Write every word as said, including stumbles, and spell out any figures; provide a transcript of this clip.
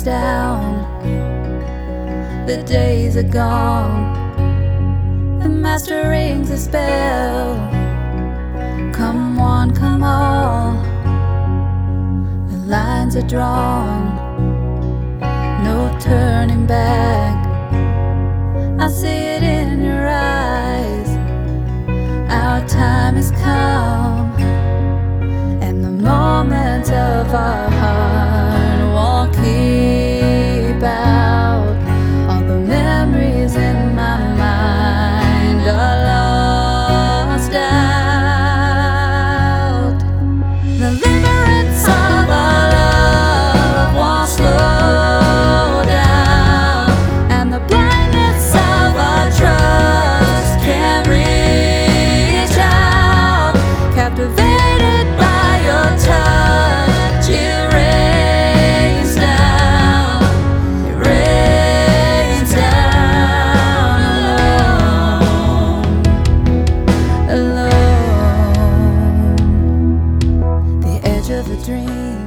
rains down, the days are gone. The master rings a spell. Come one, come all. The lines are drawn, no turning back. I see it in your eyes. Our time has come, and the moment of our heart won't keep out. All the memories in my mind are lost out. The limerence of our love won't slow down, and the blindness of our trust can't reach out. Captivated by your touch, it rains down, it rains down alone, alone. The edge of a dream,